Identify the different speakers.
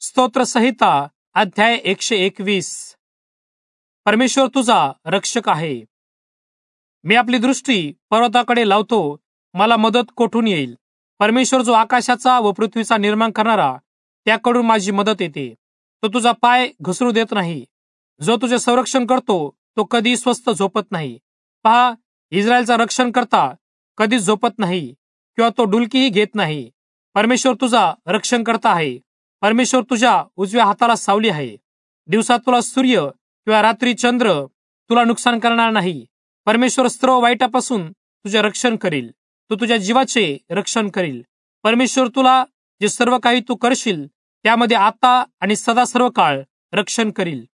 Speaker 1: स्तोत्र संहिता अध्याय 121. परमेश्वर तुझा रक्षक आहे. मी आपली दृष्टी पर्वताकडे लावतो, मला मदत कोठून येईल? परमेश्वर जो आकाशाचा व पृथ्वीचा निर्माण करणारा, त्याकडून माझी मदत येते. तो तुझा पाय घसरू देत नाही. जो तुझे संरक्षण करतो तो कधी स्वस्थ झोपत नाही. पहा, इस्रायलचा रक्षण करता कधीच झोपत नाही किंवा तो डुलकीही घेत नाही. परमेश्वर तुझा रक्षण करता आहे. परमेश्वर तुझ्या उजव्या हाताला सावली आहे. दिवसात तुला सूर्य किंवा रात्री चंद्र तुला नुकसान करणार नाही. परमेश्वर सर्व वाईटापासून तुझे रक्षण करील. तो तुझ्या जीवाचे रक्षण करील. परमेश्वर तुला जे सर्व काही तू करशील त्यामध्ये आता आणि सदा सर्व काळ रक्षण करील.